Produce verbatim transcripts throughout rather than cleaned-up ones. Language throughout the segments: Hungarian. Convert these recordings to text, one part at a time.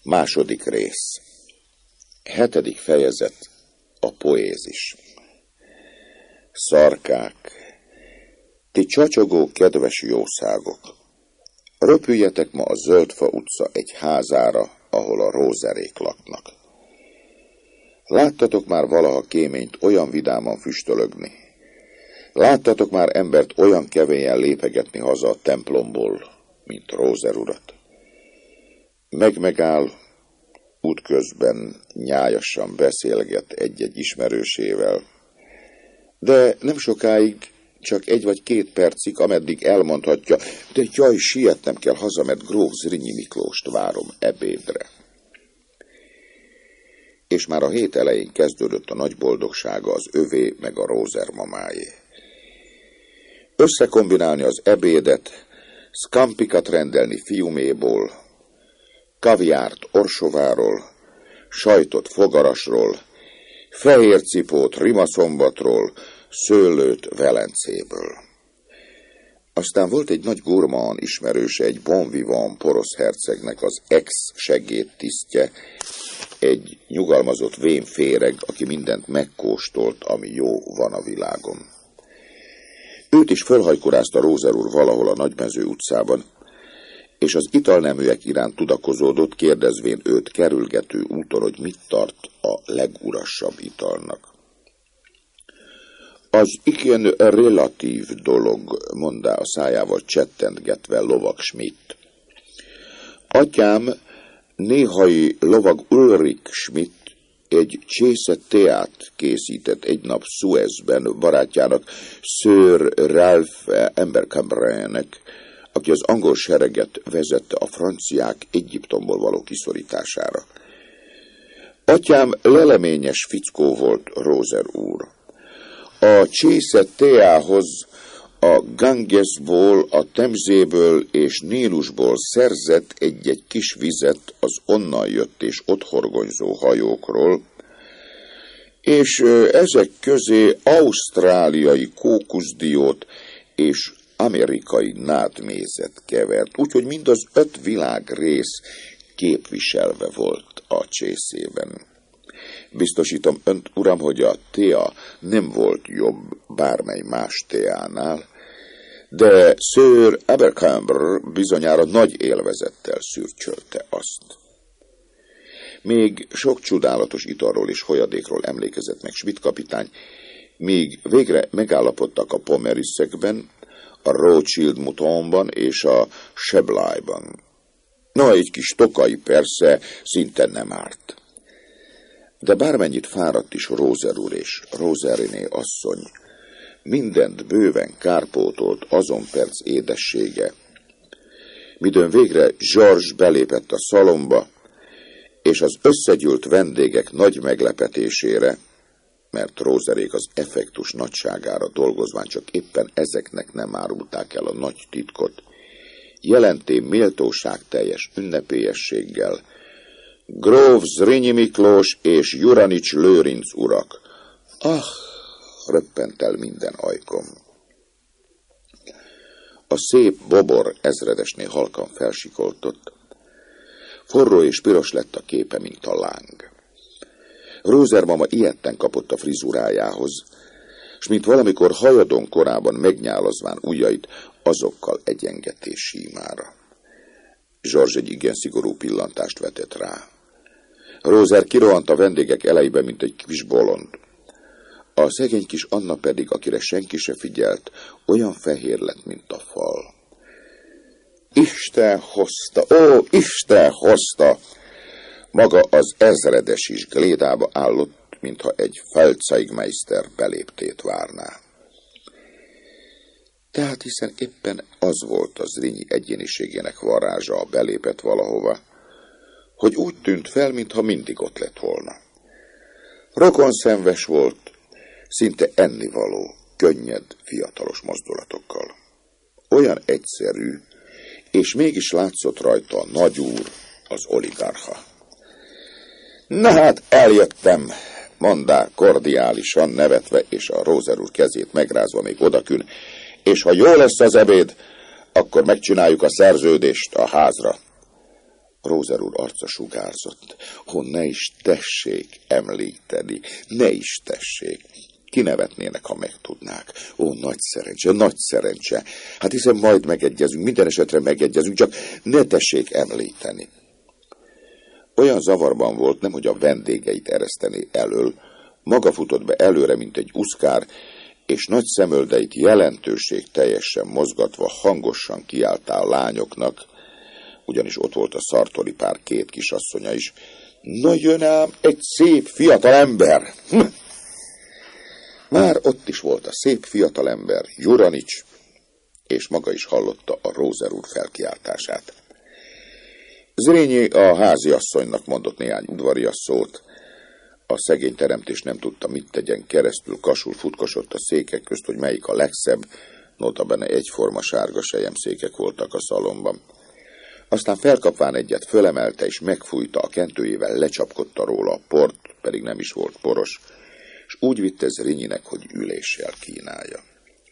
Második rész. Hetedik fejezet. A poézis. Szarkák, ti csacsogó kedves jószágok, röpüljetek ma a Zöldfa utca egy házára, ahol a rózerék laknak. Láttatok már valaha kéményt olyan vidáman füstölögni? Láttatok már embert olyan kevélyen lépegetni haza a templomból, mint Rózer urat? Megmegáll, útközben nyájasan beszélget egy-egy ismerősével, de nem sokáig, csak egy vagy két percig, ameddig elmondhatja, de jaj, sietnem kell haza, mert gróf Zrínyi Miklóst várom ebédre. És már a hét elején kezdődött a nagy boldogsága az övé meg a Rózer mamáé. Összekombinálni az ebédet, szkampikat rendelni fiuméból, kaviárt Orsováról, sajtot Fogarasról, fehér cipót Rimaszombatról, szőlőt Velencéből. Aztán volt egy nagy gurmán ismerőse, egy bon vivant porosz hercegnek az ex-segédtisztje, egy nyugalmazott vén féreg, aki mindent megkóstolt, ami jó van a világon. Őt is fölhajkorázta Rózer úr valahol a Nagymező utcában, és az italneműek iránt tudakozódott, kérdezvén őt kerülgető úton, hogy mit tart a legurassabb italnak. Az igen relatív dolog, mondá a szájával csettentgetve lovag Schmidt. Atyám, néhai lovag Ulrik Schmidt egy csésze teát készített egy nap Suezben barátjának, Sir Ralph Abercrombie-nek, aki az angol sereget vezette a franciák Egyiptomból való kiszorítására. Atyám leleményes fickó volt, Rózer úr. A csésze teához a Gangesból, a Temzéből és Nílusból szerzett egy-egy kis vizet az onnan jött és ott horgonyzó hajókról, és ezek közé ausztráliai kókuszdiót és amerikai nádmézet kevert, úgyhogy mind az öt világrész képviselve volt a csészében. Biztosítom önt, uram, hogy a tea nem volt jobb bármely más teánál, de Sir Abercrombie bizonyára nagy élvezettel szürcsölte azt. Még sok csodálatos italról és folyadékról emlékezett meg Schmidt kapitány, míg végre megállapodtak a Pomeriszekben, a Rothschild Moutonban és a Seblájban. Na, egy kis tokai persze szinte nem árt. De bármennyit fáradt is Rózer úr és Rózeriné asszony, mindent bőven kárpótolt azon perc édessége, midőn végre George belépett a szalomba, és az összegyűlt vendégek nagy meglepetésére, mert Rózerék az effektus nagyságára dolgozván csak éppen ezeknek nem árulták el a nagy titkot, jelenté méltóságteljes ünnepélyességgel: gróf Zrínyi Miklós és Juranics Lőrinc urak. Ah, röppent el minden ajkom. A szép Bobor ezredesné halkan felsikoltott. Forró és piros lett a képe, mint a láng. Rózer mama ijedten kapott a frizurájához, s mint valamikor hajadon korában megnyálazván ujjait, azokkal egyengetés símára. George egy igen szigorú pillantást vetett rá. Rózer kirohant a vendégek elejébe, mint egy kis bolond. A szegény kis Anna pedig, akire senki se figyelt, olyan fehér lett, mint a fal. Isten hozta, ó, Isten hozta! Maga az ezredes is glédába állott, mintha egy Feldzeigmeister beléptét várná. Tehát hiszen éppen az volt az Zrínyi egyéniségének varázsa, a belépett valahova, hogy úgy tűnt fel, mintha mindig ott lett volna. Rokonszenves volt, szinte ennivaló, könnyed, fiatalos mozdulatokkal. Olyan egyszerű, és mégis látszott rajta a nagyúr, az oligarcha. Na hát, eljöttem, mondá kordiálisan nevetve, és a Rózer úr kezét megrázva még odakül, és ha jó lesz az ebéd, akkor megcsináljuk a szerződést a házra. Rózer úr arca sugárzott. Ó, ne is tessék említeni, ne is tessék. Kinevetnének, ha megtudnák. Ó, nagy szerencse, nagy szerencse. Hát hiszen majd megegyezünk, minden esetre megegyezünk, csak ne tessék említeni. Olyan zavarban volt, nemhogy a vendégeit eresztené elől, maga futott be előre, mint egy uszkár, és nagy szemöldeit jelentőség teljesen mozgatva hangosan kiáltál a lányoknak, ugyanis ott volt a Sartori pár két kisasszonya is. Na jön ám egy szép fiatal ember! Hm. Már ott is volt a szép fiatal ember, Juranics, és maga is hallotta a Rózer úr felkiáltását. Zrínyi a háziasszonynak mondott néhány udvarias szót. A szegény teremtés nem tudta, mit tegyen, keresztül kasul futkosott a székek közt, hogy melyik a legszebb, notabene egyforma sárga selyemszékek voltak a szalomban. Aztán felkapván egyet fölemelte, és megfújta, a kentőjével lecsapkodta róla a port, pedig nem is volt poros, és úgy vitte Zrínyinek, hogy üléssel kínálja.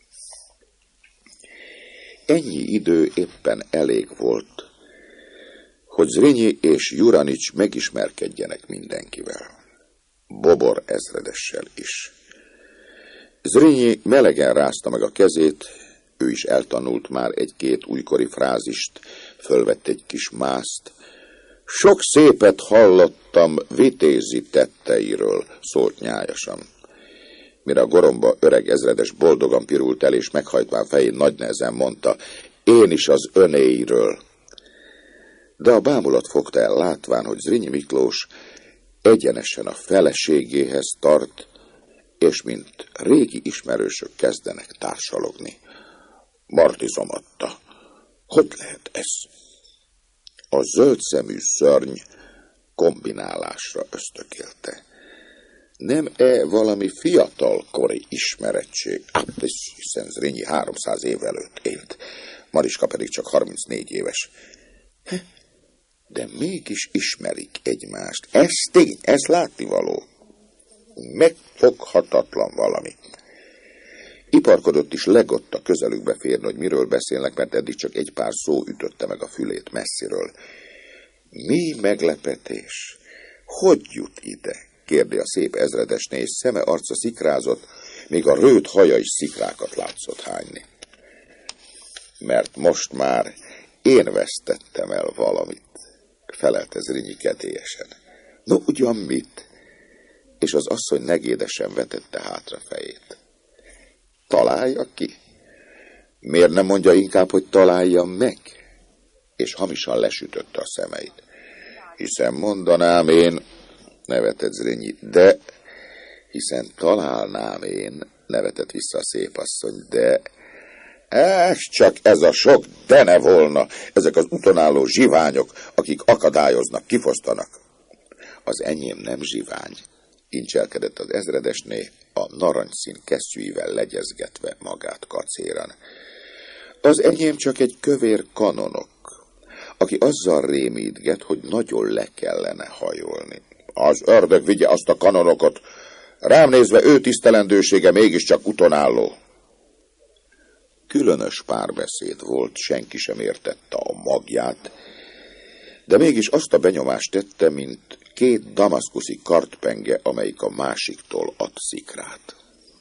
Ennyi idő éppen elég volt, hogy Zrínyi és Juranics megismerkedjenek mindenkivel. Bobor ezredessel is. Zrínyi melegen rázta meg a kezét, ő is eltanult már egy-két újkori frázist, fölvett egy kis mászt. Sok szépet hallottam vitézi tetteiről, szólt nyájasan. Mire a goromba öreg ezredes boldogan pirult el, és meghajtván fején nagy nehezen mondta, én is az önéiről. De a bámulat fogta el, látván, hogy Zrínyi Miklós egyenesen a feleségéhez tart, és mint régi ismerősök kezdenek társalogni. Martizom adta. Hogy lehet ez? A zöldszemű szörny kombinálásra ösztökélte. Nem-e valami fiatalkori ismerettség? Ah, hiszen Zrínyi háromszáz év előtt élt, Mariska pedig csak harmincnégy éves. De mégis ismerik egymást. Ez tény, ez látnivaló. Megfoghatatlan valami. Iparkodott is legott a közelükbe férni, hogy miről beszélnek, mert eddig csak egy pár szó ütötte meg a fülét messziről. Mi meglepetés? Hogy jut ide? Kérdi a szép ezredesné, és szeme arca szikrázott, még a rőt haja is szikrákat látszott hányni. Mert most már én vesztettem el valamit, felelte Zrínyi kedélyesen. No, ugyan mit? És az asszony negédesen vetette hátra fejét. Találja ki? Miért nem mondja inkább, hogy találja meg? És hamisan lesütötte a szemeit. Hiszen mondanám én, nevetett Zrínyi, de hiszen találnám én, nevetett vissza a szép asszony, de ez csak ez a sok dene volna, ezek az utonálló zsiványok, akik akadályoznak, kifosztanak. Az enyém nem zsivány, incselkedett az ezredesné, a narancsszín kesztyűivel legyezgetve magát kacéran. Az enyém csak egy kövér kanonok, aki azzal rémítget, hogy nagyon le kellene hajolni. Az ördög vigye azt a kanonokot, rám nézve ő tisztelendősége mégiscsak utonálló. Különös párbeszéd volt, senki sem értette a magját, de mégis azt a benyomást tette, mint két damaszkuszi kartpenge, amelyik a másiktól ad szikrát.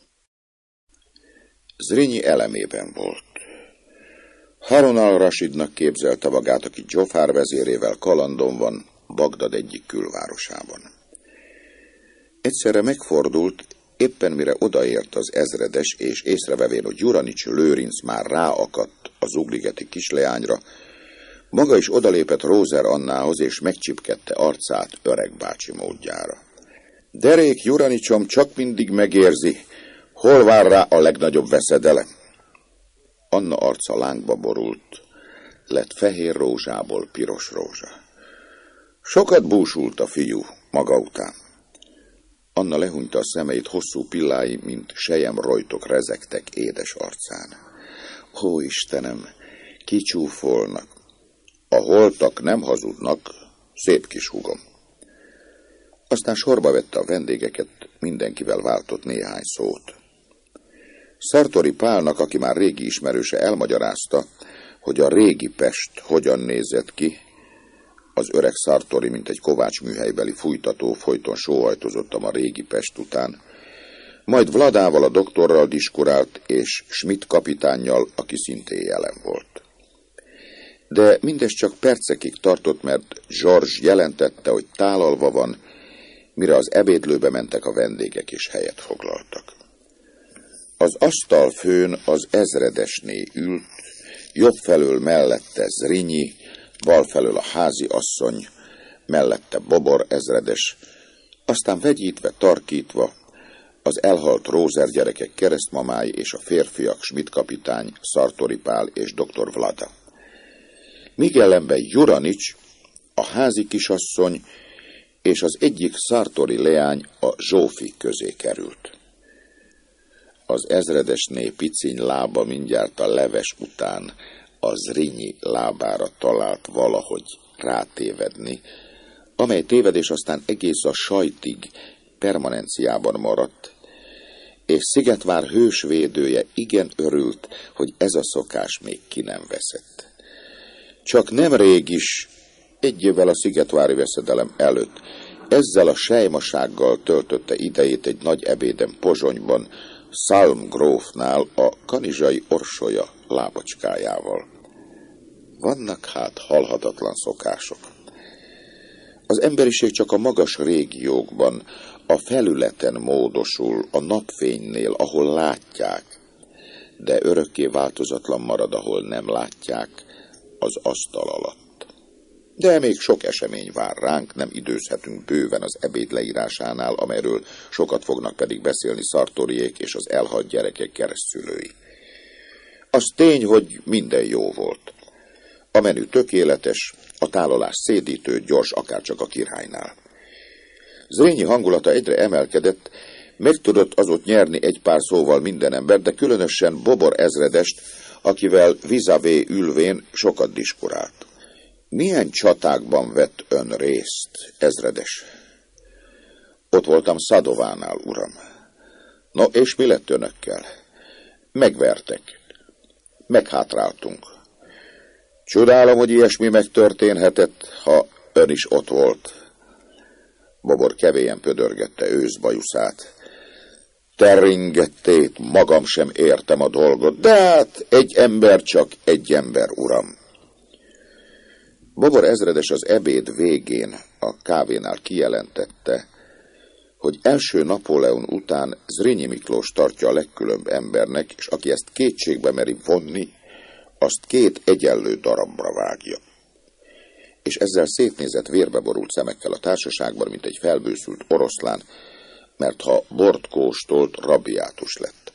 Zrínyi elemében volt. Harun al-Rashidnak képzelte magát, aki Dzsofár vezérével kalandon van, Bagdad egyik külvárosában. Egyszerre megfordult, éppen mire odaért az ezredes, és észrevevén, hogy Juranics Lőrinc már ráakadt az ugligeti kisleányra, maga is odalépett Rózer Annához, és megcsipkedte arcát öreg bácsi módjára. Derék Juranicsom csak mindig megérzi, hol vár rá a legnagyobb veszedelem. Anna arca lángba borult, lett fehér rózsából piros rózsa. Sokat búsult a fiú maga után. Anna lehúnyta a szemeit, hosszú pillái, mint selyemrojtok rezegtek édes arcán. Ó, Istenem, kicsúfolnak. A holtak nem hazudnak, szép kis húgom. Aztán sorba vette a vendégeket, mindenkivel váltott néhány szót. Sartori Pálnak, aki már régi ismerőse, elmagyarázta, hogy a régi Pest hogyan nézett ki, Az öreg Sartori, mint egy Kovács műhelybeli fújtató, folyton sóhajtozottam a régi Pest után, majd Vladával, a doktorral diskurált, és Schmidt kapitánnyal, aki szintén jelen volt. De mindez csak percekig tartott, mert George jelentette, hogy tálalva van, mire az ebédlőbe mentek a vendégek, és helyet foglaltak. Az asztal főn az ezredesné ült, jobb felől mellette Zrínyi, bal felől a házi asszony, mellette Bobor ezredes, aztán vegyítve, tarkítva az elhalt Rózer gyerekek keresztmamái és a férfiak Schmidt kapitány, Sartori Pál és doktor Vlada. Míg ellenben Juranics, a házi kisasszony és az egyik Sartori leány a Zsófi közé került. Az ezredesné piciny lába mindjárt a leves után a Zrínyi lábára talált valahogy rátévedni, amely tévedés aztán egész a sajtig permanenciában maradt, és Szigetvár hősvédője igen örült, hogy ez a szokás még ki nem veszett. Csak nemrég is, egy évvel a szigetvári veszedelem előtt, ezzel a sejmasággal töltötte idejét egy nagy ebéden Pozsonyban, Salm grófnál a kanizsai orsolya lábacskájával. Vannak hát halhatatlan szokások. Az emberiség csak a magas régiókban, a felületen módosul, a napfénynél, ahol látják, de örökké változatlan marad, ahol nem látják, az asztal alatt. De még sok esemény vár ránk, nem időzhetünk bőven az ebéd leírásánál, amelyről sokat fognak pedig beszélni Sartoriék és az elhalt gyerekek keresztszülői. Az tény, hogy minden jó volt. A menü tökéletes, a tálalás szédítő, gyors, akárcsak a királynál. Zrínyi hangulata egyre emelkedett, meg tudott az ott nyerni egy pár szóval minden ember, de különösen Bobor ezredest, akivel vis-a-vis ülvén sokat diskurált. Milyen csatákban vett ön részt, ezredes? Ott voltam Szadovánál, uram. No, és mi lett önökkel? Megvertek. Meghátráltunk. Csodálom, hogy ilyesmi megtörténhetett, ha ön is ott volt. Bobor kevélyen pödörgette őszbajuszát. Teringettét, magam sem értem a dolgot, de hát egy ember csak egy ember, uram. Bobor ezredes az ebéd végén a kávénál kijelentette, hogy első Napóleon után Zrínyi Miklós tartja a legkülönbb embernek, és aki ezt kétségbe meri vonni, azt két egyenlő darabra vágja. És ezzel szétnézett vérbeborult szemekkel a társaságban, mint egy felbőszült oroszlán, mert ha bort kóstolt, rabiátus lett.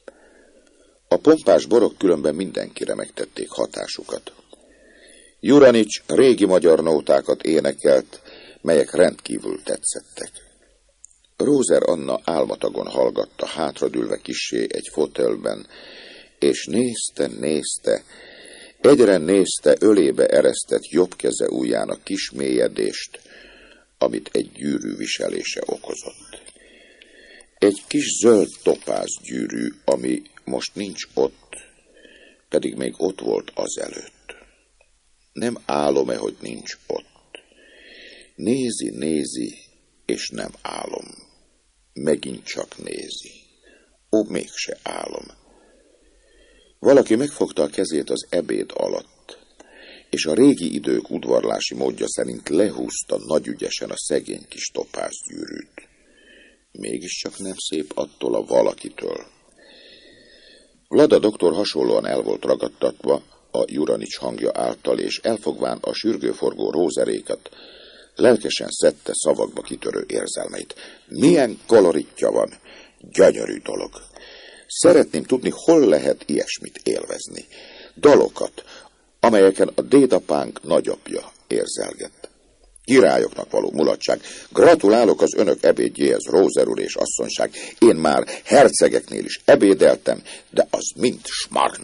A pompás borok különben mindenkire megtették hatásukat. Juranics régi magyar nótákat énekelt, melyek rendkívül tetszettek. Rózer Anna álmatagon hallgatta, hátradülve kissé egy fotelben, és nézte, nézte, egyre nézte ölébe eresztett jobb keze ujjának kismélyedést, amit egy gyűrű viselése okozott. Egy kis zöld topáz gyűrű, ami most nincs ott, pedig még ott volt azelőtt. Nem álom-e, hogy nincs ott? Nézi, nézi, és nem álom. Megint csak nézi. Ó, mégse álom. Valaki megfogta a kezét az ebéd alatt, és a régi idők udvarlási módja szerint lehúzta nagyügyesen a szegény kis topázgyűrűt. Mégiscsak nem szép attól a valakitől. Vlada doktor hasonlóan el volt ragadtatva a Juranics hangja által, és elfogván a sürgőforgó rózerékat, lelkesen szedte szavakba kitörő érzelmeit. Milyen koloritja van! Gyönyörű dolog! Szeretném tudni, hol lehet ilyesmit élvezni. Dalokat, amelyeken a dédapánk nagyapja érzelgett. Királyoknak való mulatság. Gratulálok az önök ebédjéhez, Rózer úr és asszonyság. Én már hercegeknél is ebédeltem, de az mind smarn.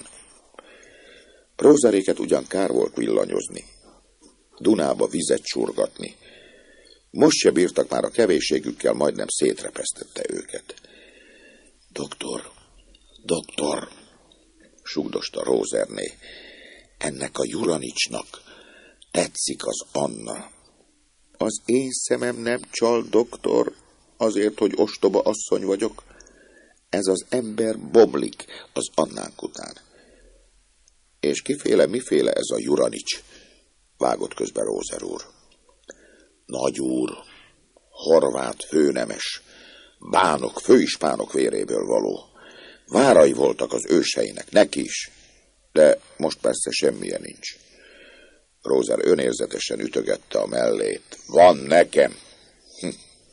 Rózeréket ugyan kár volt villanyozni, Dunába vizet csurgatni. Most se bírtak már a kevésségükkel, majdnem szétrepesztette őket. Doktor, doktor, sugdosta Rózerné, ennek a Juranicsnak tetszik az Anna. Az én szemem nem csal, doktor, azért, hogy ostoba asszony vagyok. Ez az ember bomlik az Annánk után. És kiféle, miféle ez a Juranics? Vágott közbe Rózer úr. Nagyúr, horvát főnemes, bánok, főispánok véréből való. Várai voltak az őseinek, neki is, de most persze semmilyen nincs. Rózer önérzetesen ütögette a mellét. Van nekem! Hm.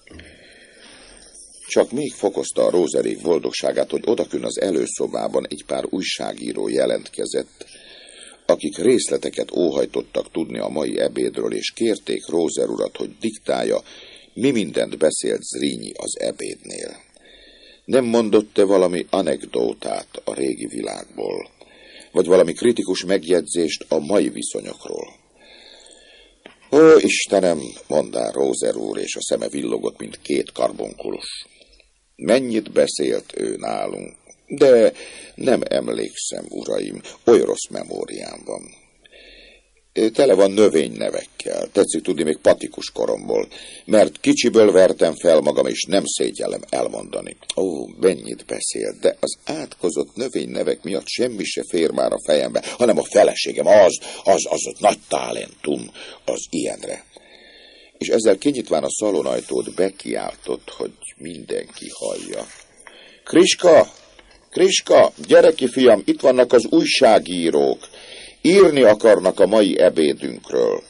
Csak még fokozta a Rózerék boldogságát, hogy odakün az előszobában egy pár újságíró jelentkezett, akik részleteket óhajtottak tudni a mai ebédről, és kérték Rózer urat, hogy diktálja, mi mindent beszélt Zrínyi az ebédnél. Nem mondott-e valami anekdótát a régi világból, vagy valami kritikus megjegyzést a mai viszonyokról? Ó, Istenem, mondta Rózer úr, és a szeme villogott, mint két karbonkulus. Mennyit beszélt ő nálunk, de nem emlékszem, uraim, oly rossz memóriám van. Tele van növénynevekkel, tetszik tudni még patikus koromból, mert kicsiből vertem fel magam, és nem szégyellem elmondani. Ó, mennyit beszélt, de az átkozott növénynevek miatt semmi se fér már a fejembe, hanem a feleségem, az, az, az, az nagy talentum, az ilyenre. És ezzel kinyitván a szalonajtót bekiáltott, hogy mindenki hallja. Kriska, Kriska, gyere ki, fiam, itt vannak az újságírók. Írni akarnak a mai ebédünkről.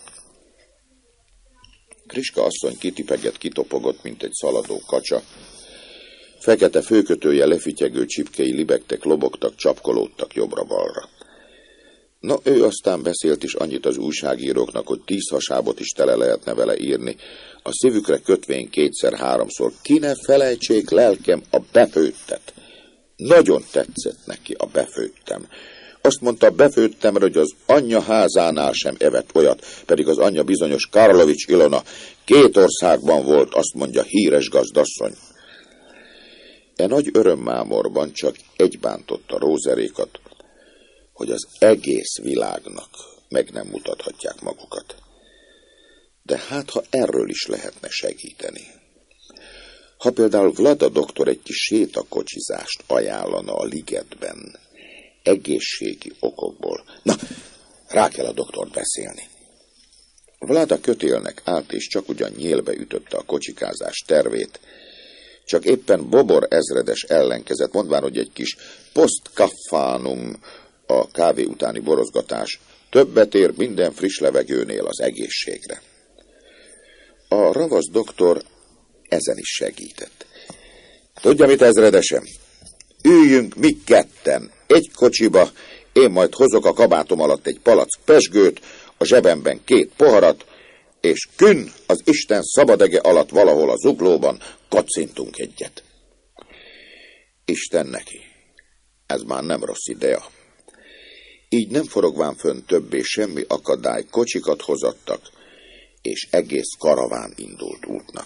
Kriska asszony kitipegett, kitopogott, mint egy szaladó kacsa. Fekete főkötője lefityegő csipkei libegtek, lobogtak, csapkolódtak jobbra-balra. Na, ő aztán beszélt is annyit az újságíróknak, hogy tíz hasábot is tele lehetne vele írni, a szívükre kötvén kétszer-háromszor. Ki ne felejtsék, lelkem, a befőttet. Nagyon tetszett neki a befőttem. Azt mondta, befőttem, hogy az anyja házánál sem evett olyat, pedig az anyja bizonyos Karlovics Ilona két országban volt, azt mondja, híres gazdasszony. E nagy örömmámorban csak egy bántotta Rózerékat, hogy az egész világnak meg nem mutathatják magukat. De hát, ha erről is lehetne segíteni. Ha például Vlada doktor egy kis sétakocsizást ajánlana a ligetben, egészségi okokból. Na, rá kell a doktort beszélni. Vlada kötélnek állt, és csak ugyan nyélbe ütötte a kocsikázás tervét, csak éppen Bobor ezredes ellenkezett, mondván, hogy egy kis postkaffánum, a kávé utáni borozgatás többet ér minden friss levegőnél az egészségre. A ravasz doktor ezen is segített. Tudja mit, ezredesem? Üljünk mi ketten egy kocsiba, én majd hozok a kabátom alatt egy palack pezsgőt, a zsebemben két poharat, és kün az Isten szabadege alatt valahol a zuglóban kacintunk egyet. Isten neki, ez már nem rossz idea. Így nem forogván fönn többé semmi akadály, kocsikat hozattak, és egész karaván indult útnak.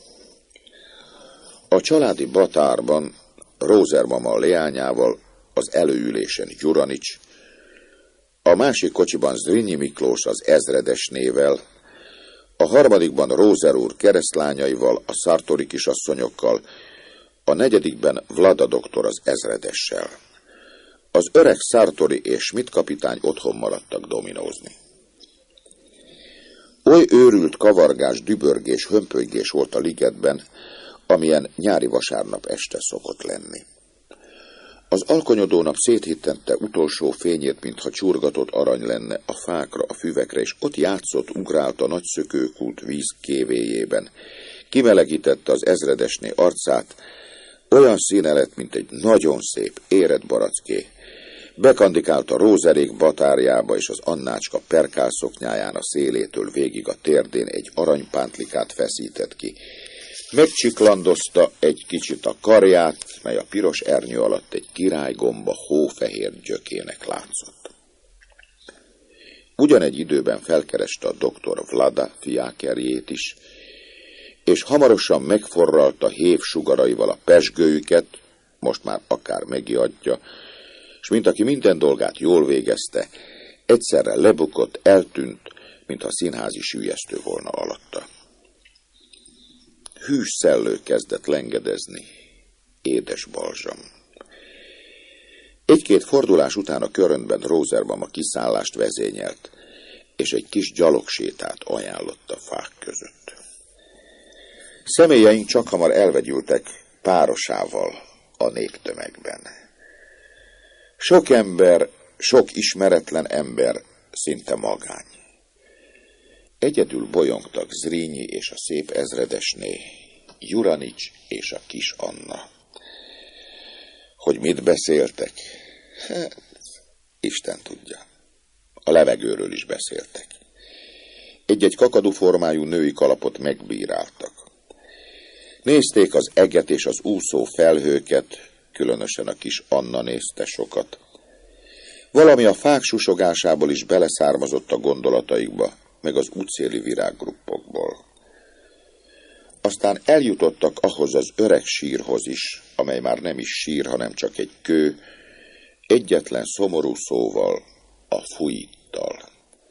A családi batárban Rózer mama leányával, az előülésen Juranics, a másik kocsiban Zrínyi Miklós az ezredesnével, a harmadikban Rózer úr keresztlányaival, a Sartori kisasszonyokkal, a negyedikben Vlada doktor az ezredessel. Az öreg Sartori és Schmidt kapitány otthon maradtak dominózni. Oly őrült kavargás, dübörgés, hömpölygés volt a ligetben, amilyen nyári vasárnap este szokott lenni. Az alkonyodó nap széthittette utolsó fényét, mintha csurgatott arany lenne a fákra, a füvekre, és ott játszott, ugrált a nagy szökőkút víz kévéjében. Kimelegítette az ezredesné arcát, olyan színe lett, mint egy nagyon szép, érett baracké. Bekandikált a Rózerék batárjába, és az Annácska perkálszoknyáján a szélétől végig a térdén egy aranypántlikát feszített ki. Megcsiklandozta egy kicsit a karját, mely a piros ernyő alatt egy királygomba hófehér gyökének látszott. Ugyanegy időben felkereste a doktor Vlada fiákerjét is, és hamarosan megforralta hév sugaraival a pezsgőjüket, most már akár megiadja, s mint aki minden dolgát jól végezte, egyszerre lebukott, eltűnt, mintha színházi süllyesztő volna alatta. Hűs szellő kezdett lengedezni, édes balzsam. Egy-két fordulás után a köröntben Rózerbaum a kiszállást vezényelt, és egy kis gyalogsétát ajánlott a fák között. Személyeink csakhamar elvegyültek párosával a néptömegben. Sok ember, sok ismeretlen ember, szinte magány. Egyedül bolyongtak Zrínyi és a szép ezredesné, Juranics és a kis Anna. Hogy mit beszéltek? Hát, Isten tudja. A levegőről is beszéltek. Egy-egy kakadúformájú női kalapot megbíráltak. Nézték az eget és az úszó felhőket, különösen a kis Anna nézte sokat. Valami a fák susogásából is beleszármazott a gondolataikba, meg az útszéli virággruppokból. Aztán eljutottak ahhoz az öreg sírhoz is, amely már nem is sír, hanem csak egy kő, egyetlen szomorú szóval, a fújittal.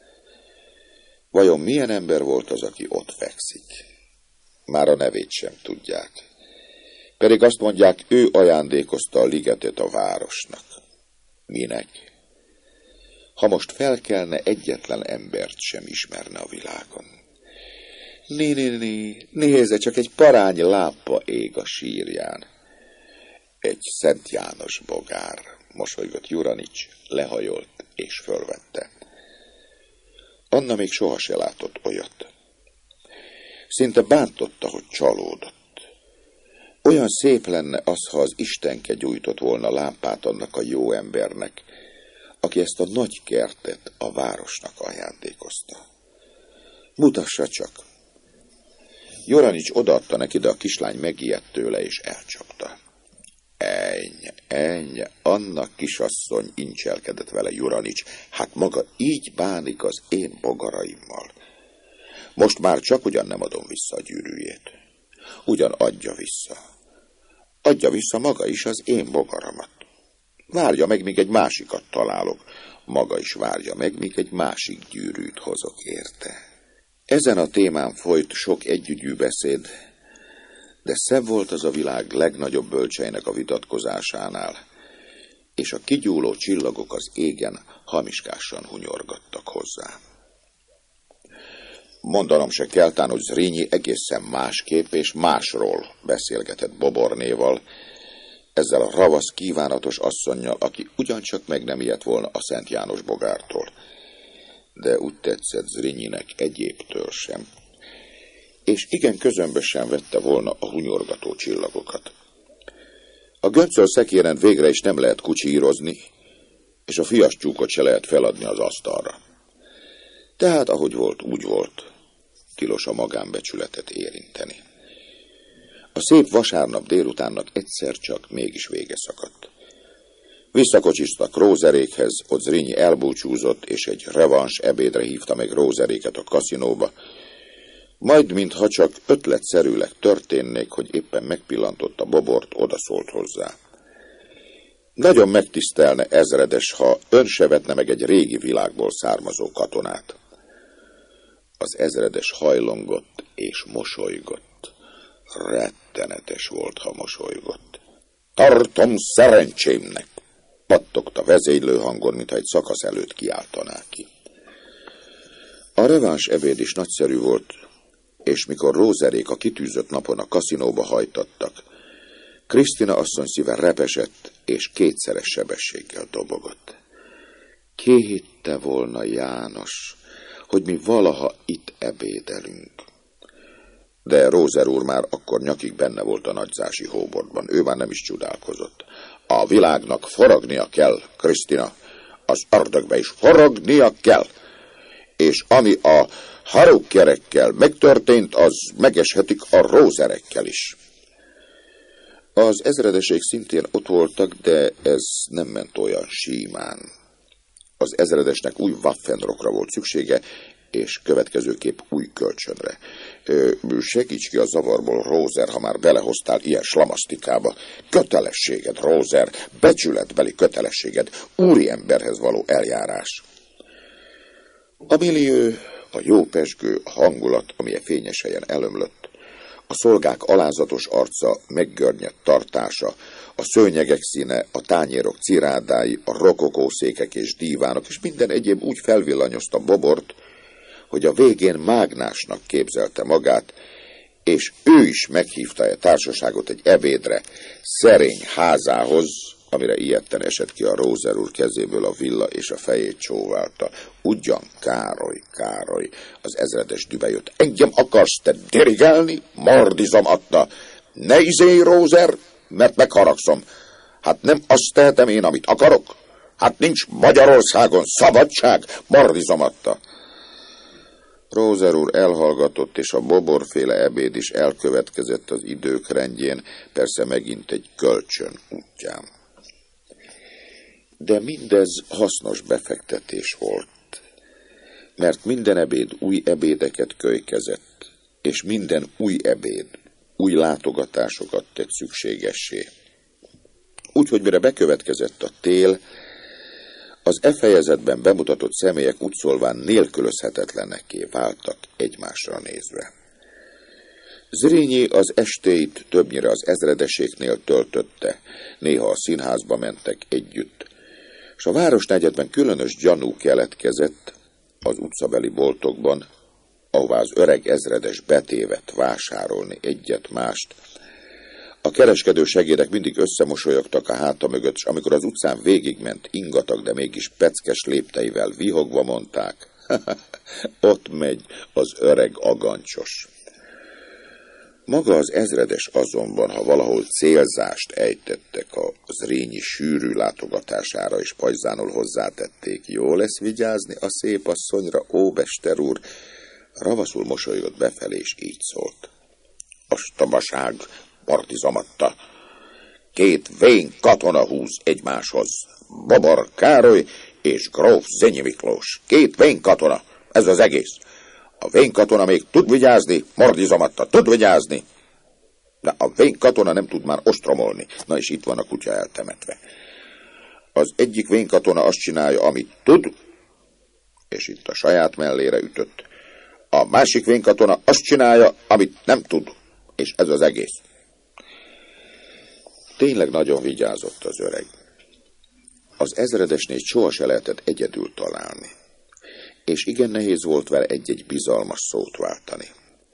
Vajon milyen ember volt az, aki ott fekszik? Már a nevét sem tudják. Pedig azt mondják, ő ajándékozta a ligetet a városnak. Minek? Ha most felkelne, egyetlen embert sem ismerne a világon. Né, né, né, nézze, csak egy parány lábba ég a sírján. Egy Szent János bogár, mosolygott Juranics, lehajolt és fölvette. Anna még soha se látott olyat. Szinte bántotta, hogy csalódott. Olyan szép lenne az, ha az Istenke gyújtott volna lámpát annak a jó embernek, aki ezt a nagy kertet a városnak ajándékozta. Mutassa csak! Juranics odaadta neki, de a kislány megijedt tőle és elcsapta. Ennyi, ennyi, Anna kisasszony, incselkedett vele Juranics. Hát maga így bánik az én bogaraimmal. Most már csak ugyan nem adom vissza a gyűrűjét. Ugyan adja vissza. Adja vissza maga is az én bogaramat. Várja meg, míg egy másikat találok. Maga is várja meg, míg egy másik gyűrűt hozok érte. Ezen a témán folyt sok együgyű beszéd, de szebb volt az a világ legnagyobb bölcseinek a vitatkozásánál, és a kigyúló csillagok az égen hamiskásan hunyorgattak hozzá. Mondanom se kell tán, hogy Zrínyi egészen másképp és másról beszélgetett Bobornéval, ezzel a ravasz, kívánatos asszonnyal, aki ugyancsak meg nem ijedt volna a Szent János bogártól, de úgy tetszett Zrínyinek egyébtől sem, és igen közömbösen vette volna a hunyorgató csillagokat. A göncöl szekéren végre is nem lehet kucsírozni, és a fias tyúkot se lehet feladni az asztalra. Tehát, ahogy volt, úgy volt, tilos a magánbecsületet érinteni. A szép vasárnap délutánnak egyszer csak mégis vége szakadt. Visszakocsiztak Rózerékhez, ott Zrínyi elbúcsúzott, és egy revans ebédre hívta meg Rózeréket a kaszinóba, majd, mintha csak ötletszerűleg történnék, hogy éppen megpillantotta Bobort, odaszólt hozzá. Nagyon megtisztelne, ezredes, ha ön se vetne meg egy régi világból származó katonát. Az ezredes hajlongott és mosolygott. Rettenetes volt, ha mosolygott. Tartom szerencsémnek, pattogta vezénylő hangon, mintha egy szakasz előtt kiáltaná ki. A reváns ebéd is nagyszerű volt, és mikor Rózerék a kitűzött napon a kaszinóba hajtattak, Krisztina asszony szíve repesett, és kétszeres sebességgel dobogott. Ki hitte volna, János, hogy mi valaha itt ebédelünk? De Rózer úr már akkor nyakig benne volt a nagyzási hóbortban, ő már nem is csodálkozott. A világnak forognia kell, Krisztina, az ördögbe is forognia kell, és ami a harukkerekkel megtörtént, az megeshetik a Rózerekkel is. Az ezredeség szintén ott voltak, de ez nem ment olyan símán. Az ezredesnek új waffenrockra volt szüksége, és következőképp új kölcsönre. Ö, segíts ki a zavarból, Rózer, ha már belehoztál ilyen slamasztikába. Kötelességed, Rózer, becsületbeli kötelességed, úriemberhez való eljárás. A millió a jó pezsgő, a hangulat, amilyen fényes helyen elömlött, a szolgák alázatos arca, meggörnyedt tartása, a szőnyegek színe, a tányérok cirádái, a rokokószékek és dívánok, és minden egyéb úgy felvillanyozta Bobort, hogy a végén mágnásnak képzelte magát, és ő is meghívta a társaságot egy ebédre, szerény házához, amire ilyetten esett ki a Rózer úr kezéből a villa, és a fejét csóválta. Ugyan Károly, Károly, az ezredes dübe jött. Engem akarsz te dirigálni? Mordizom adta. Ne izélj, Rózer, mert megharagszom. Hát nem azt tehetem én, amit akarok? Hát nincs Magyarországon szabadság? Mordizom adta. Rózer úr elhallgatott, és a boborféle ebéd is elkövetkezett az idők rendjén, persze megint egy kölcsön útján. De mindez hasznos befektetés volt, mert minden ebéd új ebédeket kölykezett, és minden új ebéd új látogatásokat tett szükségessé. Úgyhogy mire bekövetkezett a tél, az e fejezetben bemutatott személyek úgyszólván nélkülözhetetlenekké váltak egymásra nézve. Zrínyi az estéit többnyire az ezredeséknél töltötte, néha a színházba mentek együtt, és a városnegyedben különös gyanú keletkezett az utcabeli boltokban, ahová az öreg ezredes betévedt vásárolni egyet-mást. A kereskedő segédek mindig összemosolyogtak a háta mögött, és amikor az utcán végigment ingatag, de mégis peckes lépteivel vihogva mondták, ott megy az öreg agancsos. Maga az ezredes azonban, ha valahol célzást ejtettek a Zrínyi sűrű látogatására, és pajzánul hozzátették, jó lesz vigyázni a szép asszonyra, ó, mester úr, ravaszul mosolygott befelé, és így szólt. Ostobaság, partizomatta. Két vén katona húz egymáshoz. Bobor Károly és gróf Zenyi Miklós. Két vén katona, ez az egész. A vén katona még tud vigyázni, mordizomatta, tud vigyázni. De a vén katona nem tud már ostromolni. Na és itt van a kutya eltemetve. Az egyik vén katona azt csinálja, amit tud, és itt a saját mellére ütött. A másik vén katona azt csinálja, amit nem tud, és ez az egész. Tényleg nagyon vigyázott az öreg. Az ezredesnél soha se lehetett egyedül találni, és igen nehéz volt vele egy-egy bizalmas szót váltani.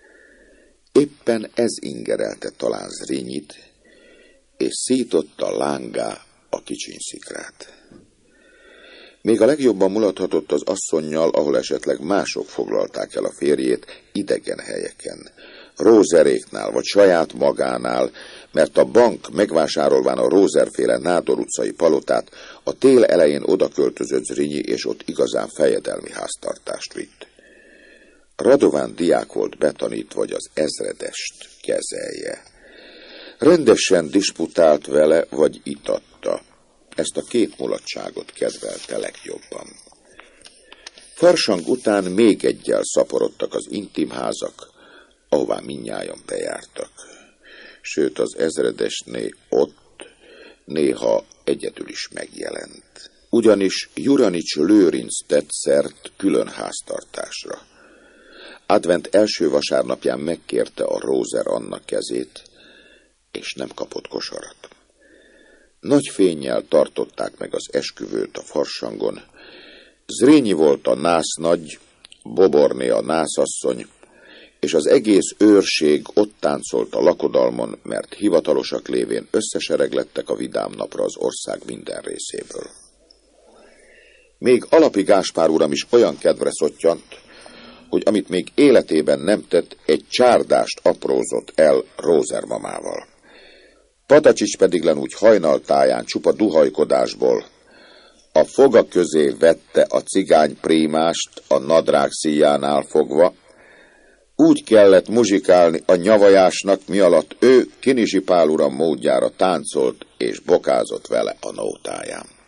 Éppen ez ingerelte talán Zrinyit, és szította lángá a kicsinyszikrát. Még a legjobban mulathatott az asszonnyal, ahol esetleg mások foglalták el a férjét idegen helyeken, Rózeréknál vagy saját magánál, mert a bank megvásárolván a Rózerféle Nádor utcai palotát a tél elején odaköltözött Zrínyi, és ott igazán fejedelmi háztartást vitt. Radován diák volt betanítva, hogy az ezredest kezelje. Rendesen disputált vele, vagy itatta. Ezt a két mulatságot kedvelte legjobban. Farsang után még egyel szaporodtak az intim házak, ahová mindnyájan bejártak. Sőt, az ezredesné ott néha egyedül is megjelent. Ugyanis Juranics Lőrinc tett szert külön háztartásra. Advent első vasárnapján megkérte a Rózer Anna kezét, és nem kapott kosarat. Nagy fénnyel tartották meg az esküvőt a Farsangon. Zrínyi volt a násznagy, Boborné a nászasszony, és az egész őrség ott táncolt a lakodalmon, mert hivatalosak lévén összesereglettek a vidám napra az ország minden részéből. Még Alapi Gáspár uram is olyan kedvre szottyant, hogy amit még életében nem tett, egy csárdást aprózott el Rózer mamával. Patacsics pedig len úgy hajnaltáján csupa duhajkodásból a foga közé vette a cigány prímást a nadrág szíjánál fogva, úgy kellett muzsikálni a nyavajásnak, mi alatt ő Kinizsi Pál uram módjára táncolt és bokázott vele a nótáján.